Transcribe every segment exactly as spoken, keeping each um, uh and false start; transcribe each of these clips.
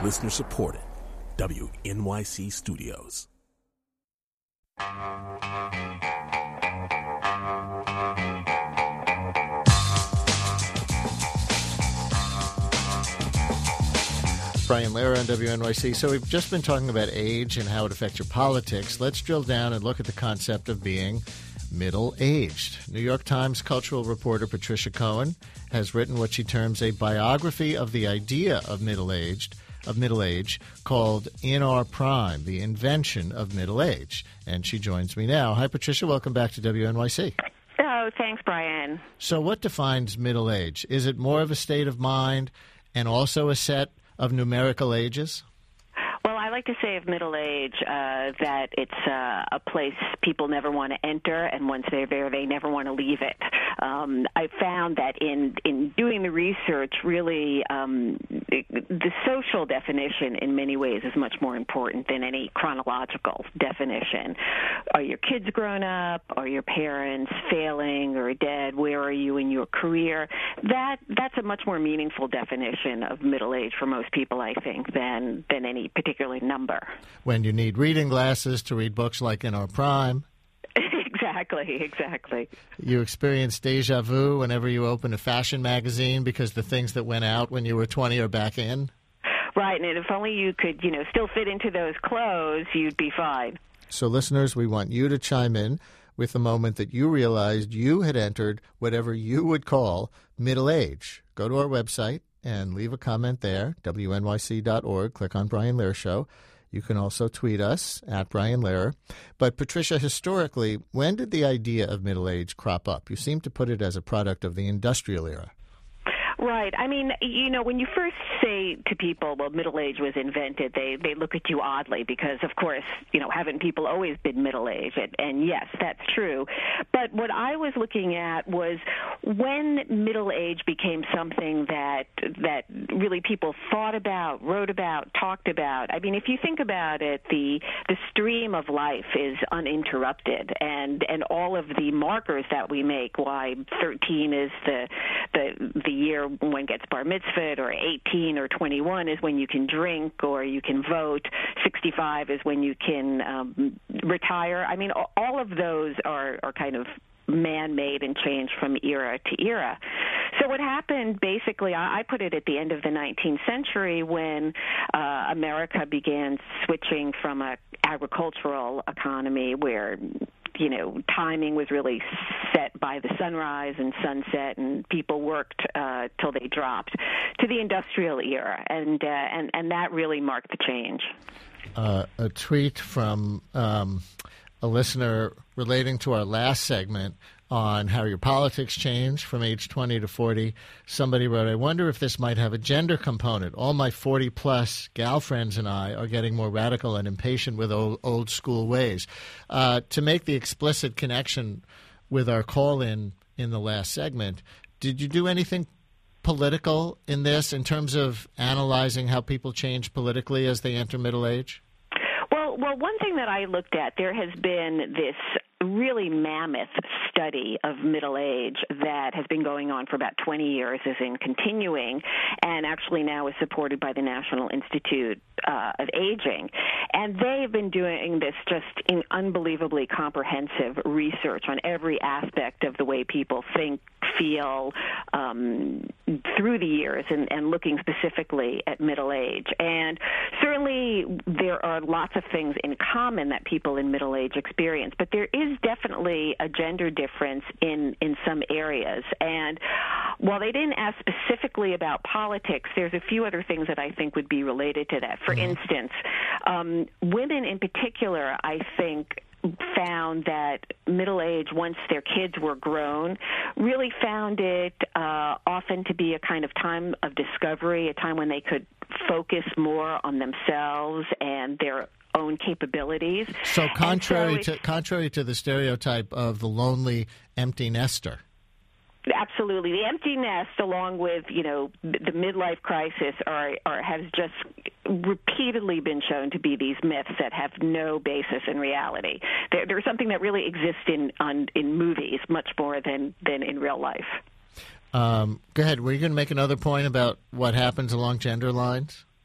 Listener supported. W N Y C Studios. Brian Lehrer on W N Y C. So we've just been talking about age and how it affects your politics. Let's drill down and look at the concept of being middle-aged. New York Times cultural reporter Patricia Cohen has written what she terms a biography of the idea of middle-aged, of middle age, called In Our Prime, the Invention of Middle Age. And she joins me now. Hi, Patricia. Welcome back to W N Y C. Oh, thanks, Brian. So what defines middle age? Is it more of a state of mind and also a set of numerical ages? Well, I like to say of middle age uh, that it's uh, a place people never want to enter, and once they're there, they never want to leave it. Um, I found that in, in doing the research, really, um, it, the social definition in many ways is much more important than any chronological definition. Are your kids grown up? Are your parents failing or dead? Where are you in your career? That that's a much more meaningful definition of middle age for most people, I think, than than any particular number. When you need reading glasses to read books like In Our Prime. Exactly, exactly. You experience deja vu whenever you open a fashion magazine because the things that went out when you were twenty are back in. Right, and if only you could, you know, still fit into those clothes, you'd be fine. So, listeners, we want you to chime in with the moment that you realized you had entered whatever you would call middle age. Go to our website and leave a comment there, W N Y C dot org. Click on Brian Lehrer Show. You can also tweet us at Brian Lehrer. But, Patricia, historically, when did the idea of middle age crop up? You seem to put it as a product of the industrial era. Right. I mean, you know, when you first say to people, well, middle age was invented, they, they look at you oddly because, of course, you know, haven't people always been middle-aged? And, and yes, that's true. But what I was looking at was when middle age became something that that really people thought about, wrote about, talked about. I mean, if you think about it, the the stream of life is uninterrupted, and, and all of the markers that we make, why thirteen is the the the year when one gets bar mitzvahed, or eighteen or twenty-one is when you can drink or you can vote, sixty-five is when you can um, retire. I mean, all of those are, are kind of man-made and changed from era to era. So what happened, basically, I put it at the end of the nineteenth century when uh, America began switching from an agricultural economy where you know, timing was really set by the sunrise and sunset, and people worked uh, till they dropped, to the industrial era, and uh, and and that really marked the change. Uh, a tweet from um, a listener relating to our last segment on how your politics changed from age twenty to forty. Somebody wrote, I wonder if this might have a gender component. All my forty-plus gal friends and I are getting more radical and impatient with old, old school ways. Uh, to make the explicit connection with our call-in in the last segment, did you do anything political in this in terms of analyzing how people change politically as they enter middle age? Well, well, one thing that I looked at, there has been this really mammoth study of middle age that has been going on for about twenty years, is in continuing, and actually now is supported by the National Institute uh, of Aging. And they have been doing this just in unbelievably comprehensive research on every aspect of the way people think, feel um, through the years, and, and looking specifically at middle age. And certainly there are lots of things in common that people in middle age experience, but there is definitely a gender difference in, in some areas. And while they didn't ask specifically about politics, there's a few other things that I think would be related to that. For mm-hmm. instance, um, women in particular, I think, found that middle age, once their kids were grown, really found it uh, often to be a kind of time of discovery, a time when they could focus more on themselves and their own capabilities. So contrary so to contrary to the stereotype of the lonely empty nester. Absolutely. The empty nest, along with, you know, the midlife crisis, are, are has just repeatedly been shown to be these myths that have no basis in reality. They're, they're something that really exists in on, in movies much more than, than in real life. Um, go ahead. Were you going to make another point about what happens along gender lines?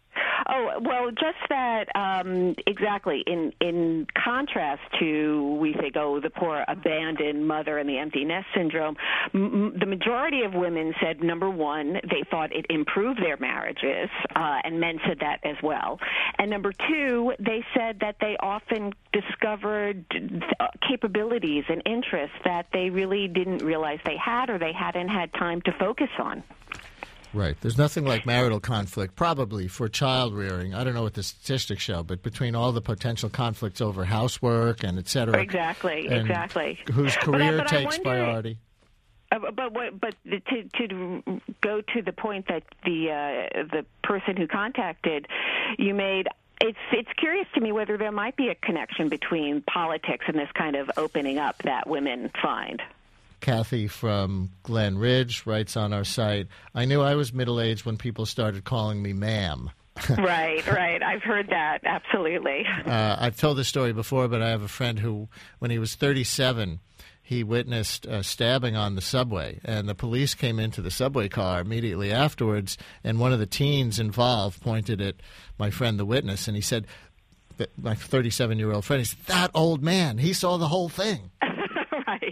Oh, well, just that, um, exactly. In in contrast to, we think, oh, the poor abandoned mother and the empty nest syndrome, m- the majority of women said, number one, they thought it improved their marriages, uh, and men said that as well. And number two, they said that they often discovered uh, capabilities and interests that they really didn't realize they had, or they hadn't had time to focus on. Right. There's nothing like marital conflict, probably, for child rearing. I don't know what the statistics show, but between all the potential conflicts over housework and et cetera. Exactly, and exactly. Whose career but, but takes wonder, priority. Uh, but what, but to to go to the point that the uh, the person who contacted you made, it's it's curious to me whether there might be a connection between politics and this kind of opening up that women find. Kathy from Glen Ridge writes on our site, I knew I was middle-aged when people started calling me ma'am. Right, right. I've heard that, absolutely. Uh, I've told this story before, but I have a friend who, when he was thirty-seven, he witnessed a stabbing on the subway, and the police came into the subway car immediately afterwards, and one of the teens involved pointed at my friend, the witness, and he said, my thirty-seven-year-old friend, he said, that old man, he saw the whole thing. Right.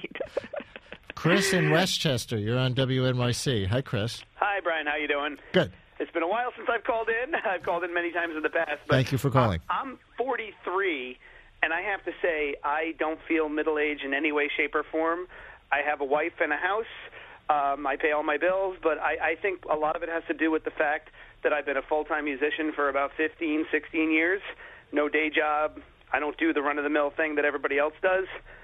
Chris in Westchester, you're on W N Y C. Hi, Chris. Hi, Brian. How you doing? Good. It's been a while since I've called in. I've called in many times in the past. But Thank you for calling. I'm forty-three, and I have to say I don't feel middle-aged in any way, shape, or form. I have a wife and a house. Um, I pay all my bills, but I, I think a lot of it has to do with the fact that I've been a full-time musician for about fifteen, sixteen years. No day job. I don't do the run-of-the-mill thing that everybody else does.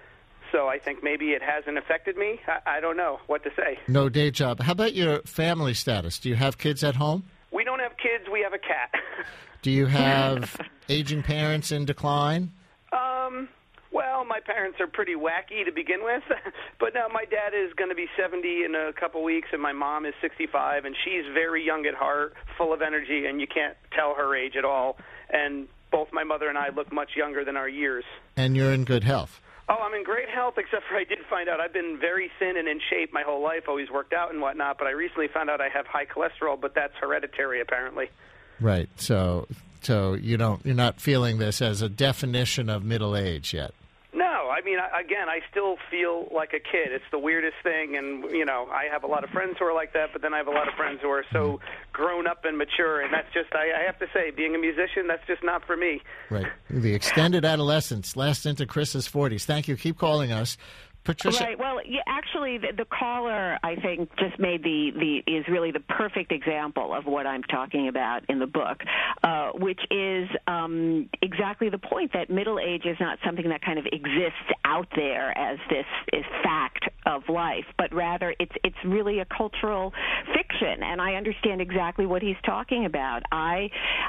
So I think maybe it hasn't affected me. I, I don't know what to say. No day job. How about your family status? Do you have kids at home? We don't have kids. We have a cat. Do you have aging parents in decline? Um, well, my parents are pretty wacky to begin with. But now my dad is going to be seventy in a couple weeks, and my mom is sixty-five, and she's very young at heart, full of energy, and you can't tell her age at all. And both my mother and I look much younger than our years. And you're in good health? Oh, I'm in great health, except for I did find out I've been very thin and in shape my whole life, always worked out and whatnot, but I recently found out I have high cholesterol, but that's hereditary, apparently. Right. So so you don't, you're not feeling this as a definition of middle age yet? No. I mean, I, again, I still feel like a kid. It's the weirdest thing, and, you know, I have a lot of friends who are like that, but then I have a lot of friends who are so grown up and mature, and that's just, I, I have to say, being a musician, that's just not for me. Right. The extended adolescence lasts into Chris's forties. Thank you. Keep calling us. Patricia. Right. Well, yeah, actually, the, the caller, I think, just made the, the is really the perfect example of what I'm talking about in the book, uh, which is um, exactly the point that middle age is not something that kind of exists out there as this is fact of life, but rather it's it's really a cultural fiction, and I understand exactly what he's talking about. I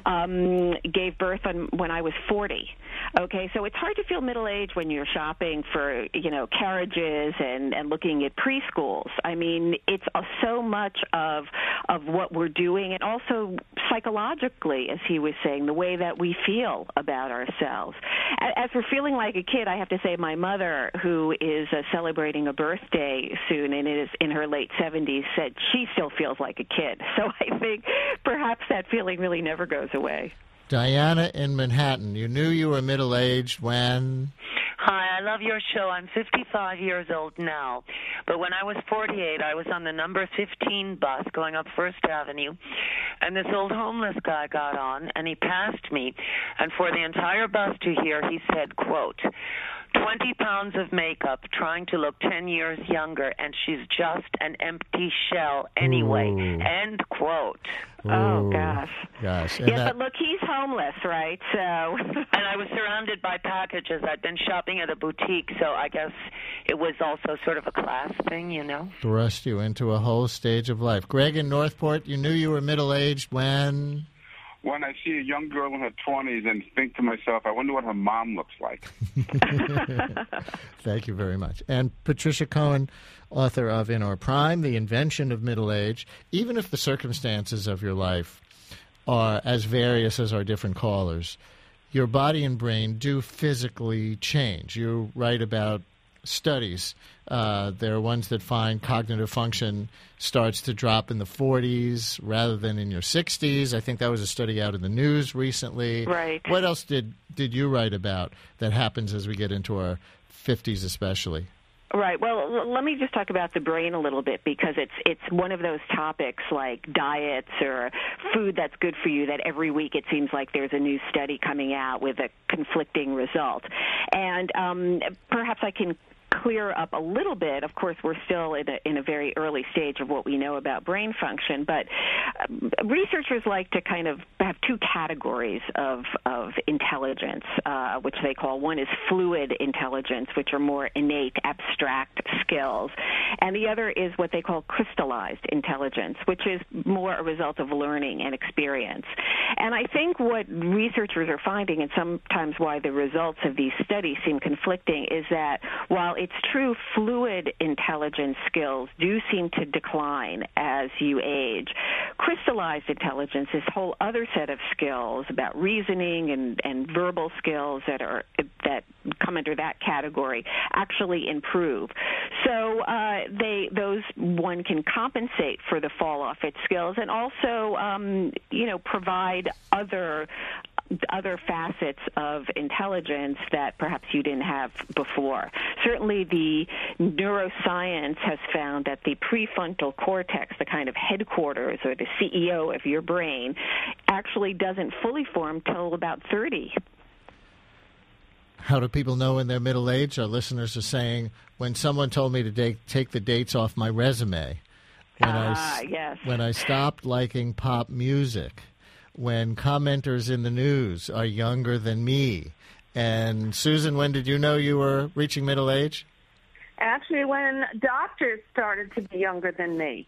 um, gave birth on, when I was forty. Okay, so it's hard to feel middle age when you're shopping for, you know, carriages and, and looking at preschools. I mean, it's uh, so much of of what we're doing, and also psychologically, as he was saying, the way that we feel about ourselves. As we're feeling like a kid, I have to say my mother, who is uh, celebrating a birthday soon and is in her late seventies, said she still feels like a kid. So I think perhaps that feeling really never goes away. Diana in Manhattan, you knew you were middle-aged when? Hi, I love your show. I'm fifty-five years old now. But when I was forty-eight, I was on the number fifteen bus going up First Avenue, and this old homeless guy got on, and he passed me. And for the entire bus to hear, he said, quote, twenty pounds of makeup, trying to look ten years younger, and she's just an empty shell anyway. Ooh. End quote. Ooh, oh, gosh. Gosh. And Yeah, that, but look, he's homeless, right? So. And I was surrounded by packages. I'd been shopping at a boutique, so I guess it was also sort of a class thing, you know? thrust you into a whole stage of life. Greg in Northport, you knew you were middle-aged when? When I see a young girl in her twenties and think to myself, I wonder what her mom looks like. Thank you very much. And Patricia Cohen, author of In Our Prime, The Invention of Middle Age. Even if the circumstances of your life are as various as our different callers, your body and brain do physically change. You write about studies. Uh, there are ones that find cognitive function starts to drop in the forties rather than in your sixties. I think that was a study out in the news recently. Right. What else did, did you write about that happens as we get into our fifties especially? Right. Well, l- let me just talk about the brain a little bit, because it's it's one of those topics like diets or food that's good for you that every week it seems like there's a new study coming out with a conflicting result. And um, perhaps I can clear up a little bit. Of course, we're still in a, in a very early stage of what we know about brain function, but uh, researchers like to kind of have two categories of, of intelligence, uh, which they call, one is fluid intelligence, which are more innate, abstract skills, and the other is what they call crystallized intelligence, which is more a result of learning and experience. And I think what researchers are finding, and sometimes why the results of these studies seem conflicting, is that while it's true fluid intelligence skills do seem to decline as you age, crystallized intelligence, this whole other set of skills about reasoning and, and verbal skills that are that come under that category, actually improve. So uh, they those one can compensate for the fall off its skills, and also um, you know provide other other facets of intelligence that perhaps you didn't have before. Certainly the neuroscience has found that the prefrontal cortex, the kind of headquarters or the C E O of your brain, actually doesn't fully form till about thirty. How do people know in their middle age? Our listeners are saying, when someone told me to da- take the dates off my resume, when, Ah, I, yes. when I stopped liking pop music, when commenters in the news are younger than me. And, Susan, when did you know you were reaching middle age? Actually, when doctors started to be younger than me.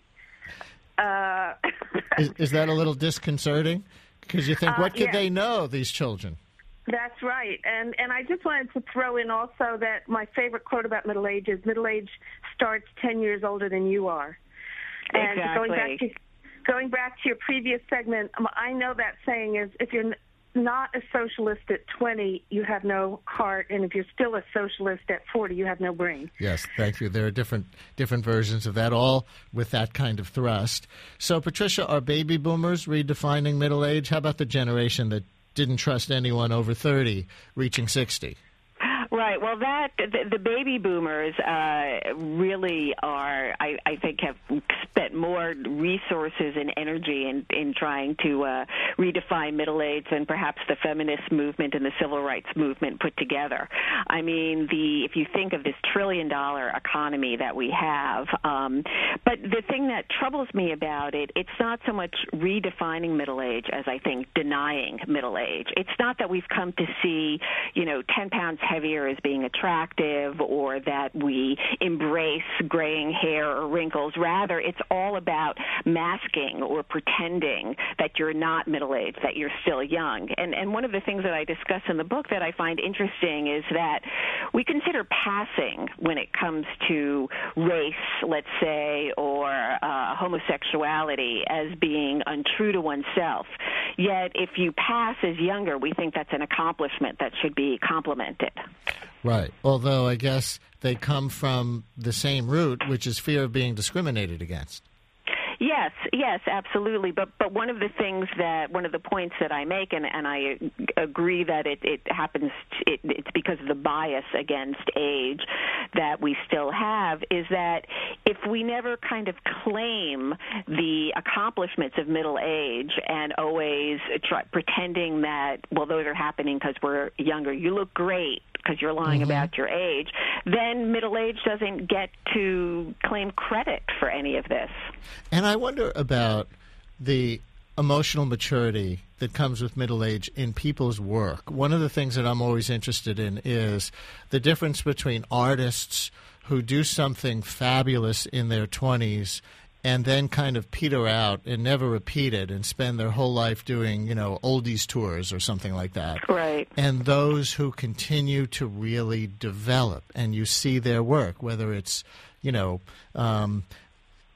Uh, is, is that a little disconcerting? Because you think, Uh, what could yes. they know, these children? That's right. And and I just wanted to throw in also that my favorite quote about middle age is middle age starts ten years older than you are. And Exactly. going back to going back to your previous segment, um, I know that saying is if you're n- not a socialist at twenty, you have no heart, and if you're still a socialist at forty, you have no brain. Yes, thank you. There are different different versions of that, all with that kind of thrust. So, Patricia, are baby boomers redefining middle age? How about the generation that didn't trust anyone over thirty reaching sixty? Right. Well, that the, the baby boomers uh, really are, I, I think, have spent more resources and energy in, in trying to uh, redefine middle age than perhaps the feminist movement and the civil rights movement put together. I mean, the if you think of this trillion-dollar economy that we have, um, but the thing that troubles me about it, it's not so much redefining middle age as I think denying middle age. It's not that we've come to see, you know, ten pounds heavier as being attractive, or that we embrace graying hair or wrinkles. Rather, it's all about masking or pretending that you're not middle-aged, that you're still young. And and one of the things that I discuss in the book that I find interesting is that we consider passing when it comes to race, let's say, or uh, homosexuality as being untrue to oneself. Yet if you pass as younger, we think that's an accomplishment that should be complimented. Right. Although I guess they come from the same root, which is fear of being discriminated against. Yes, yes, absolutely. But but one of the things that one of the points that I make, and, and I agree that it, it happens, it, it's because of the bias against age that we still have, is that if we never kind of claim the accomplishments of middle age and always try, pretending that, well, those are happening because we're younger, you look great because you're lying mm-hmm. about your age, then middle age doesn't get to claim credit for any of this. And I wonder about the emotional maturity that comes with middle age in people's work. One of the things that I'm always interested in is the difference between artists who do something fabulous in their twenties and then kind of peter out and never repeat it and spend their whole life doing, you know, oldies tours or something like that. Right. And those who continue to really develop, and you see their work, whether it's, you know, um,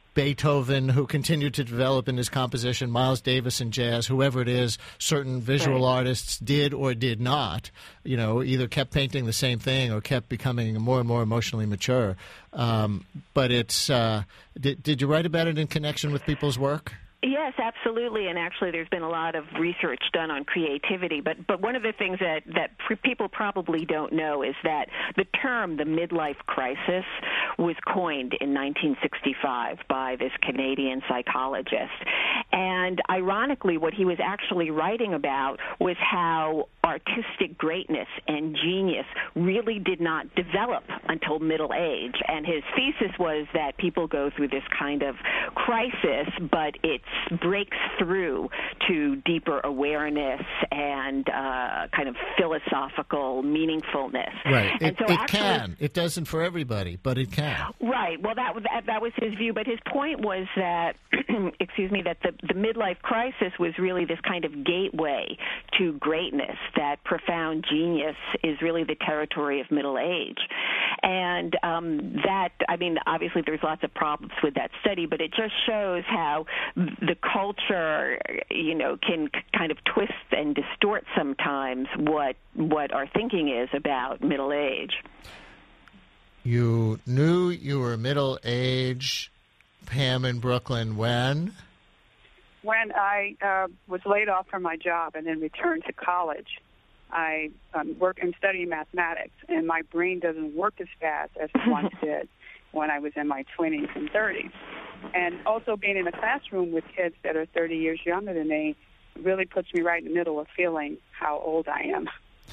Beethoven, who continued to develop in his composition, Miles Davis in jazz, whoever it is, certain visual right. artists did or did not, you know, either kept painting the same thing or kept becoming more and more emotionally mature. Um, but it's, uh, did, did you write about it in connection with people's work? Yes, absolutely, and actually there's been a lot of research done on creativity, but but one of the things that, that people probably don't know is that the term, the midlife crisis, was coined in nineteen sixty-five by this Canadian psychologist. And ironically, what he was actually writing about was how artistic greatness and genius really did not develop until middle age. And his thesis was that people go through this kind of crisis, but it breaks through to deeper awareness and uh, kind of philosophical meaningfulness. Right. And It, so it actually, can. It doesn't for everybody, but it can. Right. Well, that, that that was his view, but his point was that, excuse me, that the, the midlife crisis was really this kind of gateway to greatness, that profound genius is really the territory of middle age. And um, that, I mean, obviously there's lots of problems with that study, but it just shows how the culture, you know, can kind of twist and distort sometimes what what our thinking is about middle age. You knew you were middle age, Pam, in Brooklyn, when? When I uh, was laid off from my job and then returned to college. I um, work and study mathematics, and my brain doesn't work as fast as it once did when I was in my twenties and thirties. And also being in a classroom with kids that are thirty years younger than me really puts me right in the middle of feeling how old I am.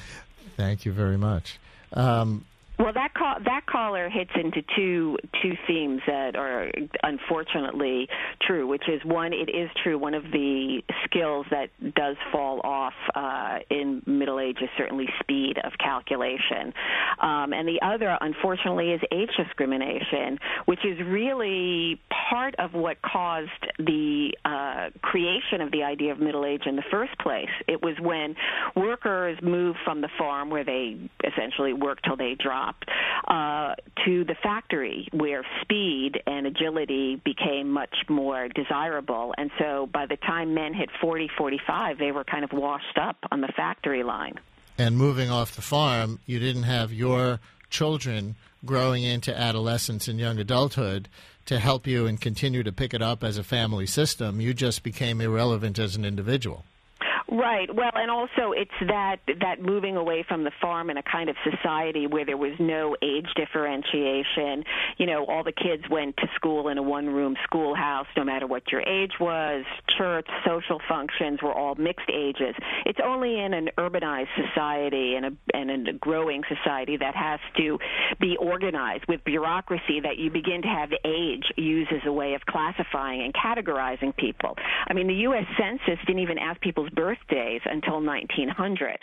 Thank you very much. Um, Well, that call, that caller hits into two two themes that are unfortunately true, which is, one, it is true, one of the skills that does fall off uh, in middle age is certainly speed of calculation. Um, and the other, unfortunately, is age discrimination, which is really part of what caused the uh, creation of the idea of middle age in the first place. It was when workers moved from the farm, where they essentially worked till they dropped, Uh, to the factory, where speed and agility became much more desirable. And so by the time men hit forty, forty-five, they were kind of washed up on the factory line. And moving off the farm, you didn't have your children growing into adolescence and young adulthood to help you and continue to pick it up as a family system. You just became irrelevant as an individual. Right. Well, and also it's that that moving away from the farm in a kind of society where there was no age differentiation. You know, all the kids went to school in a one-room schoolhouse, no matter what your age was. Church, social functions were all mixed ages. It's only in an urbanized society and a, and in a growing society that has to be organized with bureaucracy that you begin to have age used as a way of classifying and categorizing people. I mean, the U S Census didn't even ask people's birth days until nineteen hundred.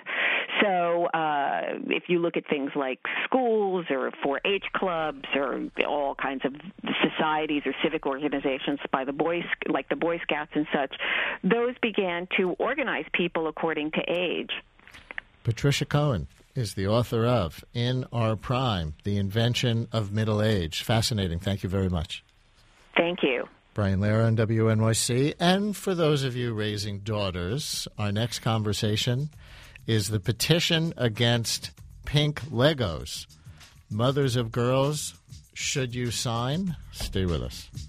So uh, if you look at things like schools or four H clubs or all kinds of societies or civic organizations by the Boy, like the Boy Scouts and such, those began to organize people according to age. Patricia Cohen is the author of In Our Prime, The Invention of Middle Age. Fascinating. Thank you very much. Thank you. Brian Lehrer on W N Y C. And for those of you raising daughters, our next conversation is the petition against pink Legos. Mothers of girls, should you sign? Stay with us.